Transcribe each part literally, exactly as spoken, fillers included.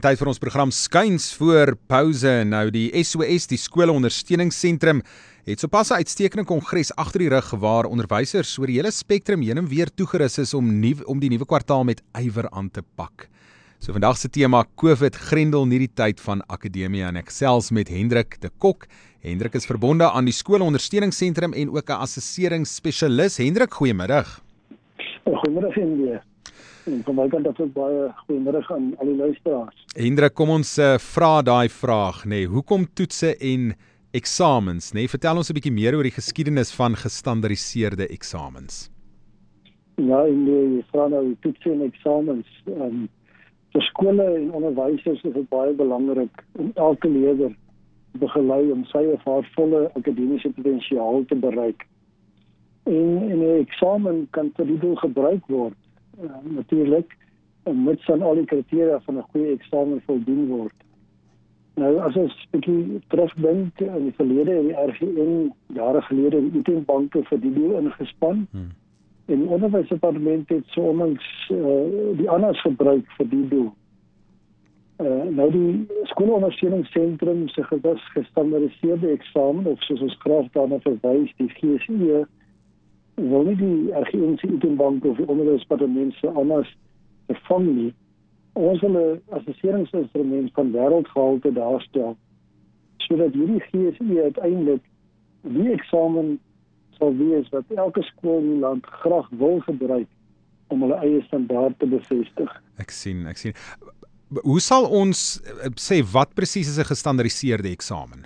Tyd vir ons program skuins voor pouse. Nou die S O S, die skoolondersteuningssentrum, het sopas 'n uitstekende kongres agter die rug waar onderwysers oor die hele spektrum heen en weer toegerus is om nuwe om die nuwe kwartaal met ywer aan te pak. So vandag se tema COVID grendel nie die tyd van akademie en ek gesels met Hendrik de Kok. Hendrik is verbonde aan die skoolondersteuningssentrum en ook 'n assesseringsspesialis. Hendrik, goeiemiddag. Goeiemiddag Hendrik. En van my kant af ook baie goeiemiddag aan al die luisteraars. Hendrik, kom ons uh, vra daai vraag, nê. Nee, hoekom toetse en eksamens, nê? Nee? Vertel ons 'n bietjie meer oor die geskiedenis van gestandardiseerde eksamens. Ja, en die vraag nou toetse en eksamens. Um, vir skole en onderwysers is dit baie belangrik om elke leerder te begelei om sy of haar volle akademiese potensiaal te bereik. En, en 'n eksamen kan vir die doel gebruik word. Uh, natuurlik, mits aan al die kriteria van 'n goeie eksamen voldoen word. Nou, as ons 'n bietjie terugdink aan die verlede, en die R G N jare gelede die itembanke vir die doel ingespan, hmm. en die onderwysdepartement het so onlangs uh, die anders gebruik vir die doel. Uh, nou die skoolondersteuningssentrum se gewis gestandardiseerde eksamen, of soos ons graag daarna verwys, die G S E, wil nie die R G N se itembank of die onderwysdepartement se anders vervang nie. Ons wil 'n assesseringsinstrument van wêreldgehalte daarstel, sodat hierdie G S E uiteindelik die eksamen sal wees wat elke skool in die land graag wil gebruik om hulle eie standaard te bevestig. Ek sien, ek sien. Hoe sal ons sê wat presies is 'n gestandardiseerde eksamen?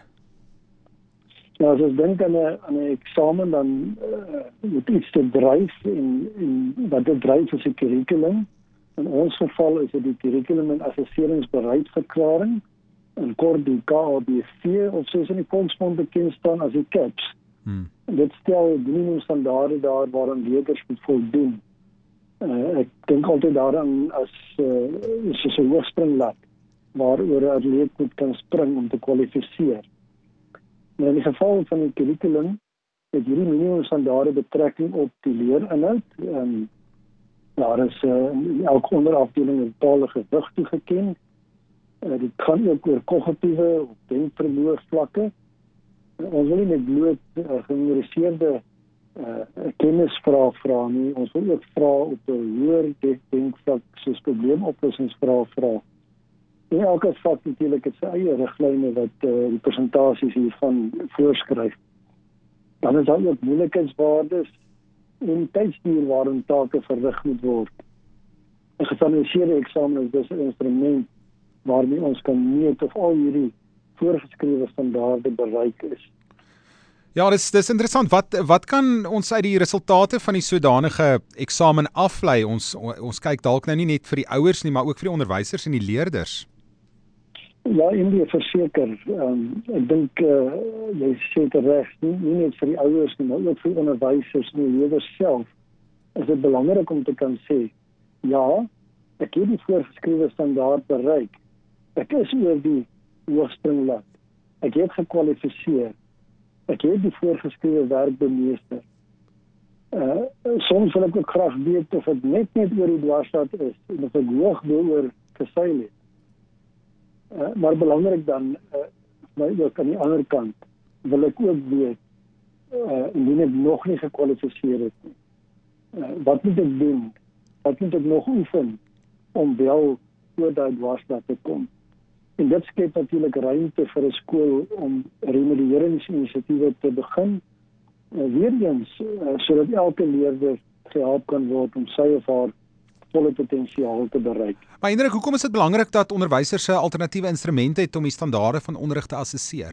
Nou, as ons dink aan 'n aan 'n eksamen, dan uh, moet iets te dryf en, en wat dit dryf is 'n kurrikulum. In ons geval is dit die kurrikulum en assesseringsbereidverklaring, in kort die K A B V, of soos in die volksmond bekend staan as die K A P S. Hmm. En dit stel minimumstandaarde daar waaraan leerders moet voldoen. Uh, ek dink altyd daaraan as uh, soos 'n hoogspringlat waaroor 'n atleet moet kan spring om te kwalifiseer. Nou, in die geval van die kurrikulum het hierdie minimumstandaarde betrekking op die leerinhoud. Um, daar is uh, in elke onderafdeling 'n bepaalde gewig toegeken. Uh, dit gaan ook oor kognitiewe of denkvermoë vlakke. Uh, ons wil nie met bloot uh, gememoriseerde uh, kennisvrae vra nie. Ons wil ook vra op 'n hoër denkvlak soos probleemoplossingsvrae vra. En elke vak natuurlik het sy eie riglyne wat uh, die presentasies hiervan voorskryf. Dan is daar ook moeilikheidswaardes en tydsduur waarin take verrig moet word. 'n Gestandardiseerde eksamen is dus 'n instrument waarmee ons kan meet of al hierdie voorgeskrewe standaarde bereik is. Ja, dis dis interessant. Wat wat kan ons uit die resultate van die sodanige eksamen aflei? Ons ons kyk dalk nou nie net vir die ouers nie, maar ook vir die onderwysers en die leerders. Ja, Indie verseker. Um, ek dink uh, jy sê dit reg, nie, nie net vir die ouers nie, maar ook vir die onderwysers en die leerders self. Is dit belangrik om te kan sê, ja, ek het die voorgeskrewe standaard bereik. Ek is oor die hoogspringlat. Ek het gekwalifiseer. Ek het die voorgeskrewe werk bemeester. Uh, soms wil ek ook graag weet of het net net oor die dwarslat is en of ek hoog oor geseil het. Uh, maar belangrik dan, uh, maar ook aan die ander kant, wil ek ook weet, uh, indien ek nog nie gekwalifiseer het nie. Uh, wat moet ek doen? Wat moet ek nog oefen om wel oor die dwarslat te kom? En dit skep natuurlik ruimte vir 'n skool om remedieringsinisiatiewe te begin. Uh, weer eens, uh, sodat elke leerder gehelp kan word om sy of haar volle potensiaal te bereik. Maar Hendrik, hoekom is dit belangrik dat onderwysers 'n alternatiewe instrument het om die standaarde van onderrig te assesseer?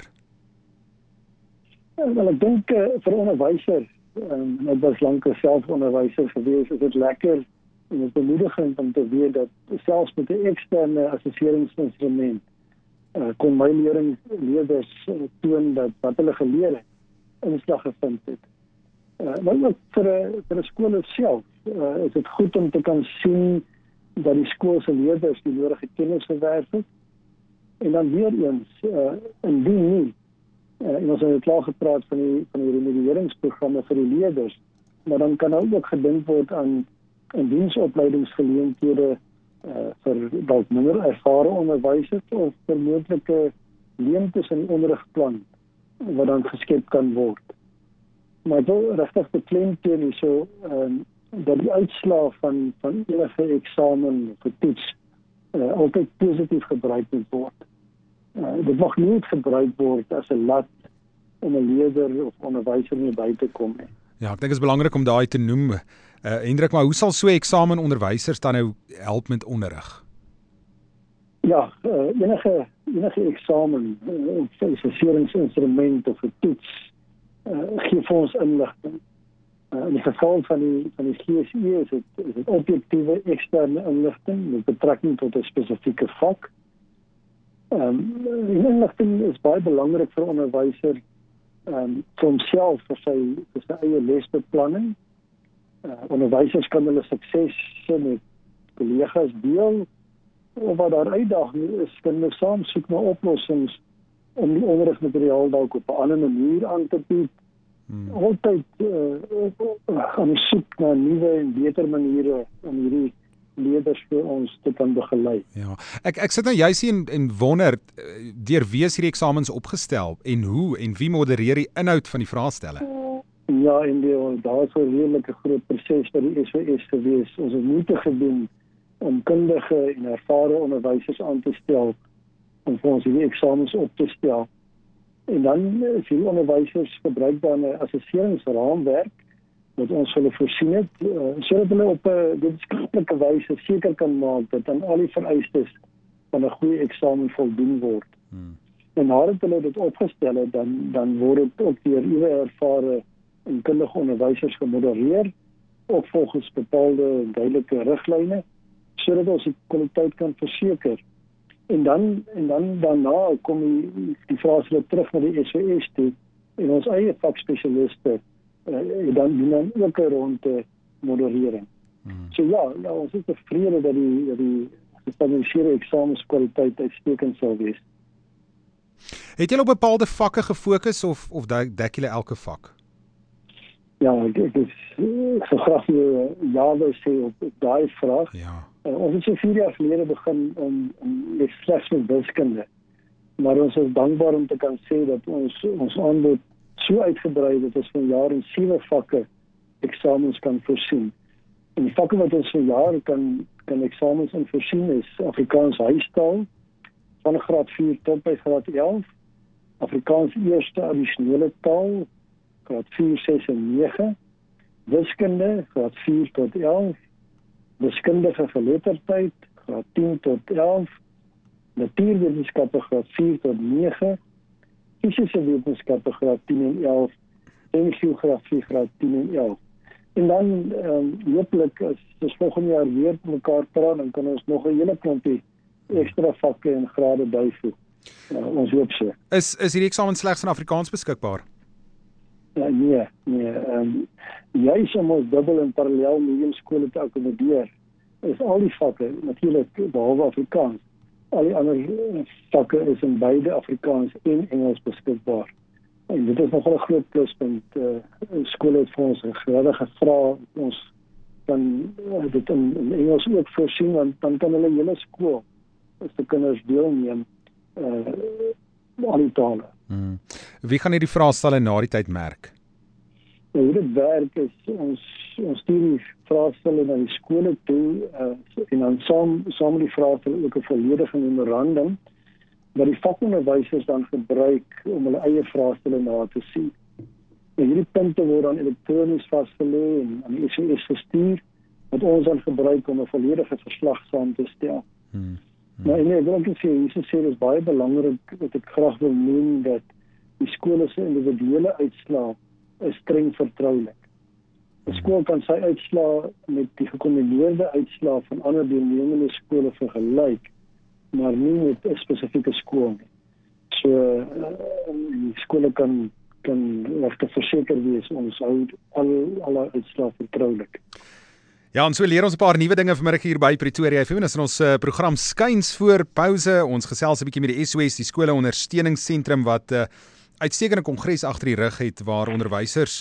Ja, wel, ek dink uh, vir onderwysers, um, ek was lank self onderwyser gewees, is dit lekker en dit is bemoedigend om te weet dat selfs met 'n eksterne assesseringsinstrument uh, kon my leerling, leerders uh, toon dat wat hulle geleer het, inslag gevind het. Uh, maar ook vir 'n vir 'n skool self uh, is dit goed om te kan sien dat die skool se leerders die nodige kennis gewerf het. En dan weer eens, uh, indien nie, uh, en ons het klaar gepraat van die van die remedieringsprogramme vir die leerders, maar dan kan ook gedink word aan in diensopleidingsgeleenthede uh, vir dalk minder ervare onderwysers of vir moontlike leemtes in die onderrigplan wat dan geskep kan word. Maar ek wil regtig beklemtoon hierso um, dat die uitslae van van enige eksamen of 'n toets uh, altyd positief gebruik moet word. Uh, dit mag nie gebruik word as 'n lat om 'n leerder of onderwyser mee by te kom nie. Ja, ek dink dit is belangrik om daai te noem. Uh, Hendrik, maar hoe sal so 'n eksamen onderwysers dan nou help met onderrig? Ja, uh, enige enige eksamen uh, of assesseringsinstrument of 'n toets uh, gee vir ons inligting. Uh, in die geval van die van die G S E is dit is dit objektiewe eksterne inligting met betrekking tot 'n spesifieke vak. Ehm um, die inligting is baie belangrik vir 'n onderwyser um, vir homself vir sy vir sy eie lesbeplanning. Uh, onderwysers kan hulle suksesse met kollegas deel, of wat daar uitdaging is, kan hulle saam soek na oplossings om die onderrigmateriaal dalk op 'n ander manier aan te bied. Hmm. Altyd uh, gaan soek na nuwe en beter maniere om hierdie leerders vir ons te kan begelei. Ja, ek ek sit nou juist hier en, en wonder deur wie is hierdie eksamens opgestel en hoe en wie modereer die inhoud van die vraestelle? Ja, en die, daar is 'n redelike groot proses by die S W S gewees. Ons het moeite gedoen om kundige en ervare onderwysers aan te stel om vir ons hierdie eksamens op te stel. En dan is die onderwysers gebruik dan 'n assesseringsraamwerk wat ons hulle voorsien het, uh, sodat hulle op 'n wetenskaplike wyse seker kan maak dat aan al die vereistes van 'n goeie eksamen voldoen word. Hmm. En nadat hulle dit opgestel het, dan dan word dit ook deur ewe ervare en kundige onderwysers gemodereer, ook volgens bepaalde duidelike riglyne, sodat ons die kwaliteit kan verseker. En dan en dan daarna kom die, die vraestelle terug na die S W S toe en ons eie vakspesialiste uh, dan doen dan ook 'n ronde moderering. Hmm. So ja, nou, ons is tevrede dat die dat die gestandaardiseerde eksamenskwaliteit uitstekend sal wees. Het julle op bepaalde vakke gefokus of of dek julle elke vak? Ja, ek ek is so graag ja wil sê op, op daai vraag. Ja. Uh, ons het so vier jaar gelede begin om om slegs met wiskunde. Maar ons is dankbaar om te kan sê dat ons ons aanbod so uitgebrei dat ons vanjaar in sewe vakke eksamens kan voorsien. En die vakke wat ons vanjaar kan kan eksamens in voorsien is Afrikaans huistaal van graad vier tot by graad elf, Afrikaans eerste addisionele taal graad vier, ses en nege, wiskunde graad vier tot elf, wiskundige geletterdheid graad tien tot elf, natuurwetenskappe graad vier tot nege, fisiese wetenskappe graad tien en elf en geografie graad tien en elf. En dan um, hopelik as ons volgende jaar weer met mekaar praat, dan kan ons nog 'n hele klompie ekstra vakke en grade byvoeg. Uh, ons hoop so. Is is hierdie eksamen slegs in Afrikaans beskikbaar? Ja, nee, nee. Um, juist om ons dubbel en parallel mediumskole te akkommodeer, is al die vakke, natuurlik behalwe Afrikaans, al die ander vakke is in beide Afrikaans en Engels beskikbaar. En dit is nogal 'n groot pluspunt. Uh, skole het vir ons regtig gevra, ons kan uh, dit in, in Engels ook voorsien, want dan kan hulle hele skool, as die kinders deelneem, uh, al die tale. Hmm. Wie gaan hierdie vraestelle na die tyd merk? Nou, hoe dit werk is, ons, ons stuur die vraestelle na die skole toe, uh, en dan saam, saam met die vraestelle ook 'n volledige memorandum, wat die vakonderwysers dan gebruik om hulle eie vraestelle na te sien. En hierdie punte word dan elektronies vasgelê en aan die S W S gestuur, wat ons dan gebruik om 'n volledige verslag saam te stel. Hmm. Hmm. Maar nee, ek wil ook sê, hier sê dit is baie belangrik dat ek graag wil noem dat die skole se individuele uitslae is streng vertroulik. 'n Skool kan sy uitslae met die gekombineerde uitslae van ander deelnemende skole vergelyk, maar nie met 'n spesifieke skool nie. So uh, die skole kan kan regtig verseker wees ons hou al alle uitslae vertroulik. Ja, en so leer ons 'n paar nuwe dinge vanmiddag hier by Pretoria F M. Dis in ons uh, program Skuins voor Pouse. Ons gesels 'n bietjie met die S W S, die skole ondersteuningssentrum wat 'n uh, uitstekende kongres agter die rug het waar onderwysers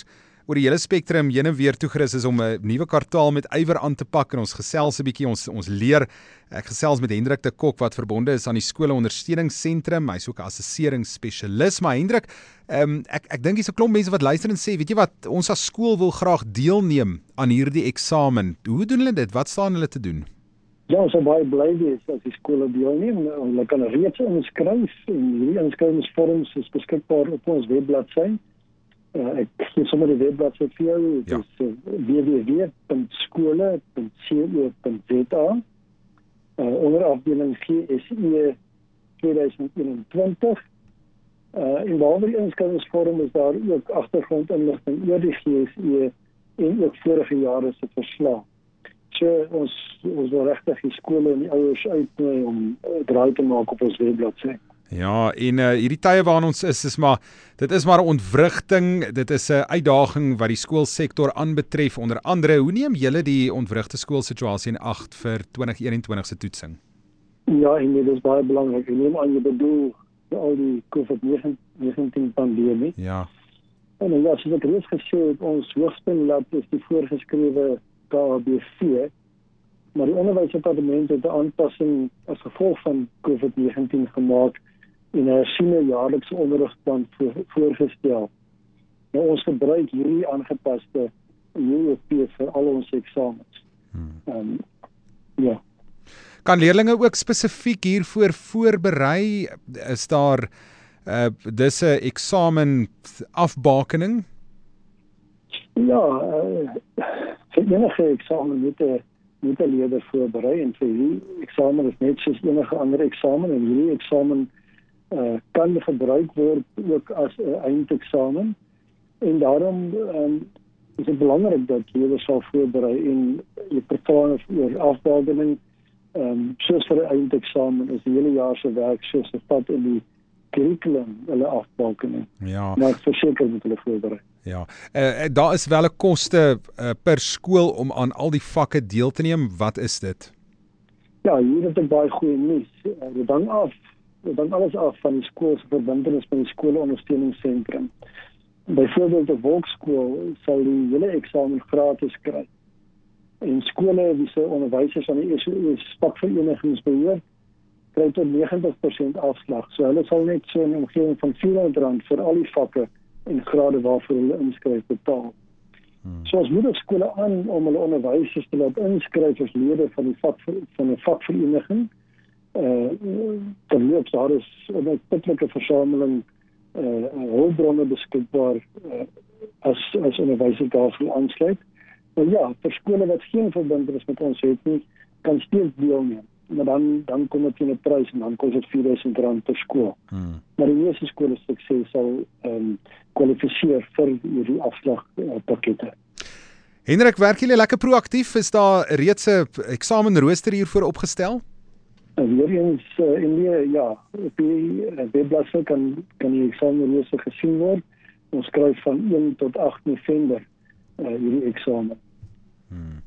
oor die hele spektrum heen en weer toegerus is om 'n nuwe kwartaal met ywer aan te pak en ons gesels 'n bietjie, ons ons leer. Ek gesels met Hendrik de Kok wat verbonde is aan die skole ondersteuningssentrum. Hy's ook 'n assesseringsspesialis, maar Hendrik, um, ek ek dink hier's 'n klomp mense wat luister en sê, weet jy wat, ons as skool wil graag deelneem aan hierdie eksamen. Hoe doen hulle dit? Wat staan hulle te doen? Ja, ons is baie bly wees as die skole deelneem. Hulle kan reeds inskryf en hierdie inskrywingsvorms is beskikbaar op ons webbladsy. Uh, ek gee sommer die webbladsy vir jou. Dit is uh, w w w punt skole punt co punt z a. Uh, onder afdeling G S E tweeduisend eenentwintig. Uh, en behalwe die inskrywingsvorm is daar ook agtergrondinligting oor die G S E en ook vorige jare se verslag. So ons ons wil regtig die skole en die ouers uitnooi om uh, draai te maak op ons webbladsy. Ja, en uh, hierdie tye waarin ons is, is maar, dit is maar 'n ontwrigting, dit is 'n uitdaging wat die skoolsektor aanbetref, onder andere. Hoe neem julle die ontwrigte skoolsituasie in ag vir twintig eenentwintig se toetsing? Ja, en dit is baie belangrik. Ek neem aan jy bedoel al die COVID negentien pandemie. Ja. En ja, soos ek reeds gesê het, ons hoogtepunt is die voorgeskrewe K H B V, maar die onderwysdepartement het 'n aanpassing as gevolg van COVID negentien gemaak en 'n hersiene jaarlikse onderrigplan voor, voorgestel. Nou, ons gebruik hierdie aangepaste U O P vir al ons eksamens. Hmm. Um, ja. Kan leerlinge ook spesifiek hiervoor voorberei? Is daar uh, dis 'n eksamen afbakening? Ja, uh, vir enige eksamen moet 'n moet 'n leerder voorberei en vir hierdie eksamen is net soos enige ander eksamen en hierdie eksamen uh, kan gebruik word ook as 'n eindeksamen en daarom um, is dit belangrik dat leerders sal voorberei en jy vertel oor afbakening. Um, soos vir 'n eindeksamen is die hele jaar se werk soos 'n pad in die kurrikulum hulle afbakening. Ja. Maar verseker moet hulle voorberei. Ja, uh, daar is wel 'n koste uh, per skool om aan al die vakke deel te neem. Wat is dit? Ja, hier het ek baie goeie nuus. Uh, dit hang af, dit hang alles af van die skool se verbintenis met die skoolondersteuningssentrum. Byvoorbeeld 'n volksskool sal die hele eksamen gratis kry. En skole wie se onderwysers aan die S O E vakverenigings behoort, kry tot negentig persent afslag. So hulle sal net so 'n omgewing van vierhonderd rand vir al die vakke en grade waarvoor hulle inskryf betaal. Hmm. So ons moedig skole aan om hulle onderwysers te laat inskryf as lede van die vak van 'n vakvereniging. Uh terloops daar is 'n uitputlike versameling uh hulpbronne beskikbaar uh, as as onderwysers daarvoor aansluit. Maar ja, vir skole wat geen verbintenis met ons het nie, kan steeds deelneem. Maar dan dan kom dit in 'n prys en dan kos dit vierduisend rand per skool. Hmm. Maar die meeste skole sukses sal um, kwalifiseer vir hierdie afslagpakkette. Uh, Hendrik, werk julle lekker proaktief? Is daar reeds 'n eksamenrooster hiervoor opgestel? En weer eens uh, in die, ja, op die uh, webbladsy kan kan die eksamenrooster gesien word. Ons skryf van een tot agt November uh, hierdie eksamen. Hmm.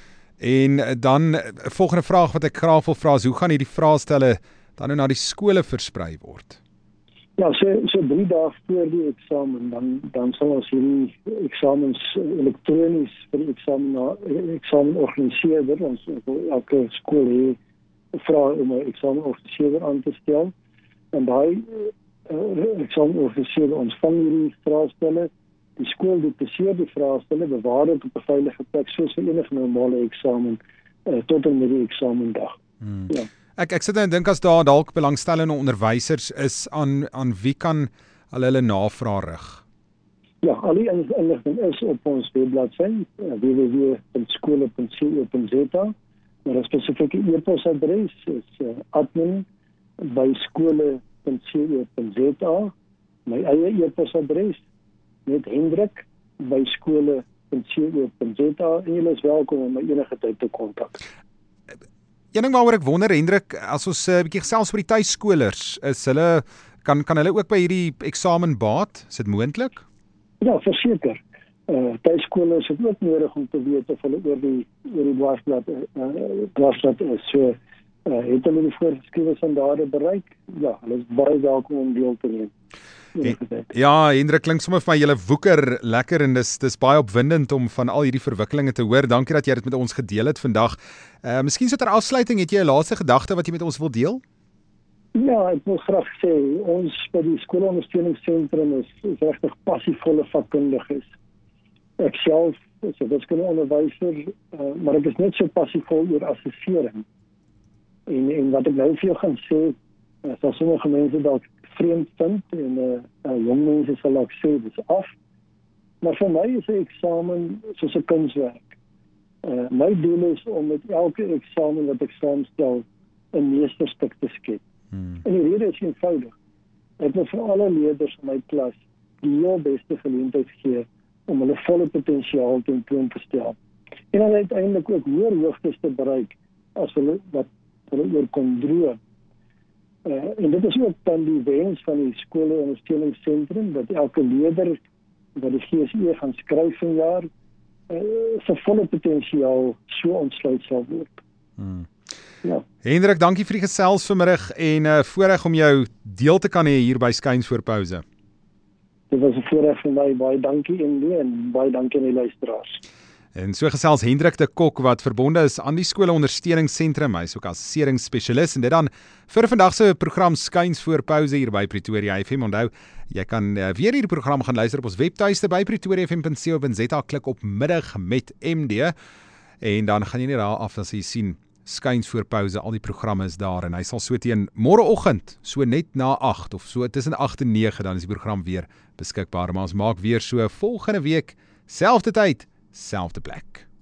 En dan 'n volgende vraag wat ek graag wil vra is, hoe gaan hierdie vraestelle dan nou na die skole versprei word? Ja, so so drie dae voor die eksamen dan dan sal ons hierdie eksamens elektronies vir die eksamen eksamen organiseer. Ons elke skool het vra om 'n eksamen organiseer aan te stel en daai uh, eksamen organiseer ontvang hierdie vraestelle. Die skool dupliseer die vraestelle, bewaar dit op 'n veilige plek soos vir enige normale eksamen uh, tot en met die eksamendag. Hmm. Ja. Ek ek sit en dink as daar dalk belangstellende onderwysers is, aan aan wie kan hulle hulle navrae rig? Ja, al die inligting is op ons webbladsy w w w punt skole punt co punt z a. Maar 'n spesifieke e-posadres is uh, admin by skole punt co punt z a. My eie e-posadres met Hendrik by skole punt co punt z a en julle is welkom om my enige tyd te kontak. Een ding waaroor ek wonder, Hendrik, as ons 'n uh, bietjie gesels oor die tuisskolers, is hulle kan kan hulle ook by hierdie eksamen baat? Is dit moontlik? Ja, verseker. Uh, tuisskolers het ook nodig om te weet of hulle oor die oor die dwarsblad uh, dwarsblad is. So uh, het hulle die voorgeskrewe standaarde bereik? Ja, hulle is baie welkom om deel te neem. universiteit. Ja, Hendrik, klink sommer vir my julle woeker lekker en dis dis baie opwindend om van al hierdie verwikkelinge te hoor. Dankie dat jy dit met ons gedeel het vandag. Uh, miskien so ter afsluiting, het jy 'n laaste gedagte wat jy met ons wil deel? Ja, ek wil graag sê, ons by die skoolondersteuningssentrum is, is regtig passievolle vakkundiges. Ek self is 'n wiskundeonderwyser, uh, maar ek is net so passievol oor assessering. En, en wat ek nou vir jou gaan sê, uh, sal sommige mense dalk vreemd vind, en uh, uh, jong mense sal ook sê, dis af. Maar vir my is 'n eksamen soos 'n kunswerk. Uh, my doel is om met elke eksamen wat ek saamstel, 'n meesterstuk te skep. Hmm. En die rede is eenvoudig. Ek wil vir alle leerders in my klas die heel beste geleentheid gee om hulle volle potensiaal tentoon te stel. En dan uiteindelik ook hoër hoogtes te bereik as hulle wat hulle oor kon droom. Uh, en dit is ook dan die wens van die skoolondersteuningssentrum, dat elke leerder wat die G S E gaan skryf vanjaar, uh, sy volle potensiaal so ontsluit sal word. Hmm. Ja. Hendrik, dankie vir die gesels vanmiddag en uh, voorreg om jou deel te kan hê hier by Skuins voor Pouse. Dit was 'n voorreg vir my, baie dankie en, en baie dankie aan die luisteraars. En so gesels Hendrik de Kok wat verbonde is aan die skoolondersteuningssentrum. Hy is ook assesseringsspesialis en dit dan vir vandag se program Skuins voor Pouse hier by Pretoria F M. Onthou, jy kan uh, weer hierdie program gaan luister op ons webtuiste by pretoria f m punt co punt z a, klik op middag met M D en dan gaan jy net daar af as jy sien Skuins voor Pouse, al die programme is daar en hy sal so teen môreoggend, so net na agt of so tussen agt en nege, dan is die program weer beskikbaar. Maar ons maak weer so volgende week, selfde tyd, selfde plek.